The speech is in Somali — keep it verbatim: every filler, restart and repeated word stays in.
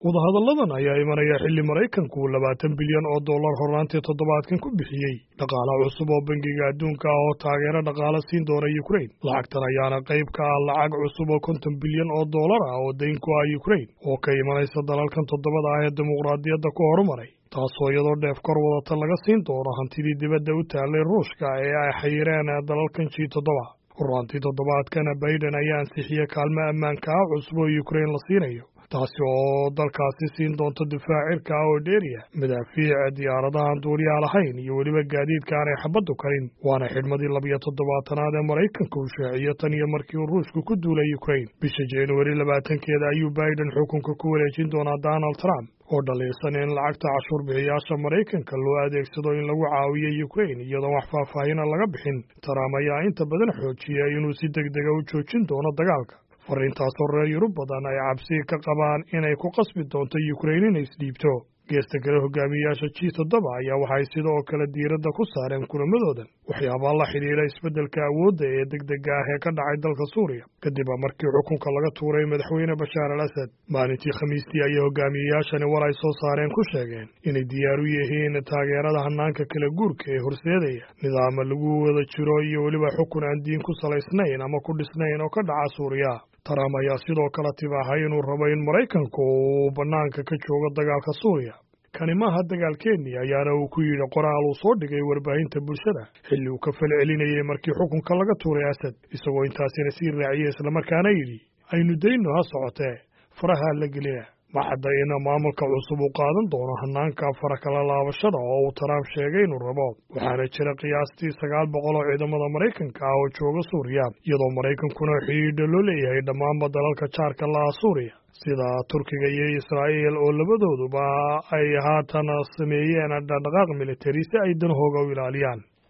wadahadalladan ayaa imanaya xilli Maraykanku labaatan bilyan oo dollar horraantii toddobaadkan ku bixiyey dhaqaale cusub oo bangiga adduunka ah oo taageero dhaqaale siin doona Ukraine. Lacagtan ayaana qayb ka ah lacag cusub oo konton bilyan oo dollar ah oo dayn ku ah Ukraine oo ka imanaysa dalalkan toddobada ah ee dimuqraadiyadda ku horumaray, taasoo iyadoo dheef kor wadata laga siin doono hantidii dibadda u taallay Ruushka ee ay xayireen dalalkan G toddoba. Horraantii toddobaadkana Biden ayaa ansixiyey kaalmo ammaanka ah cusub oo Ukraine la siinayo, taasi oo dalkaasi siin doonto difaac cirka ah oo dheeriya, madaafiic, diyaaradahan duuliyaha lahayn iyo weliba gaadiidka aanay xabaddu karin. Waana xidhmadii labiyo toddobaatanaad ee Maraykanka uu shaaciyo tan iyo markii uu Ruushku ku duulay Ukraine. Bisha January labaatankeeda ayuu Biden xukunka ku wareejin doonaa Donald Trump oo dhaliisan in lacagta cashuur bixiyaasha Maraykanka loo adeegsado in lagu caawiyo Ukraine iyadoon wax faahfaahina laga bixin. Trump ayaa inta badan xoojiyay inuu si degdega u joojin doono dagaalka, fariintaasoo reer Yurub badan ay cabsi ka qabaan inay ku qasbi doonto Ukraine inay isdhiibto. Geesta kale hogaamiyayaasha G toddoba ayaa waxay sidoo kale diiradda ku saareen kulamadoodan waxyaabaha la xidhiidha isbeddelka awoodda ee degdega ah ee ka dhacay dalka Suuriya kadib markii xukunka laga tuuray madaxweyne Bashaar al-Asad. Maalintii Khamiistii ayay hogaamiyayaashani war ay soo saareen ku sheegeen inay diyaar u yihiin taageerada hannaanka kala guurka ee horseedaya nidaama lagu wada jiro iyo weliba xukun aan diin ku salaysnayn ama ku dhisnayn oo ka dhaca Suuriya. Trump ayaa sidoo kale tibaahay inuu rabo in Maraykanku uu bannaanka ka joogo dagaalka Suuriya. Kani maaha dagaalkeennii ayaana uu ku yidhi qoraal uu soo dhigay warbaahinta bulshada xilli uu ka falcelinayay markii xukunka laga tuuray Asad, isagoo intaasina sii raaciyey islamarkaana yidhi aynu dayno ha socotee faraha la gelina. Ma cadda in maamulka cusub uu qaadan doono hannaanka fara kala laabashada oo uu Trump sheegay inuu rabo, waxaana jira qiyaastii sagaal boqol oo ciidamada Maraykanka ah oo jooga Suuriya, iyadoo Maraykankuna xidhiidha loo leeyahay dhammaanba dalalka jaarka laha Suuriya sida Turkiga iyo Israa'iil oo labadooduba ay haatan sameeyeen dhaqdhaqaaq militari si ay danahooga u ilaaliyaan.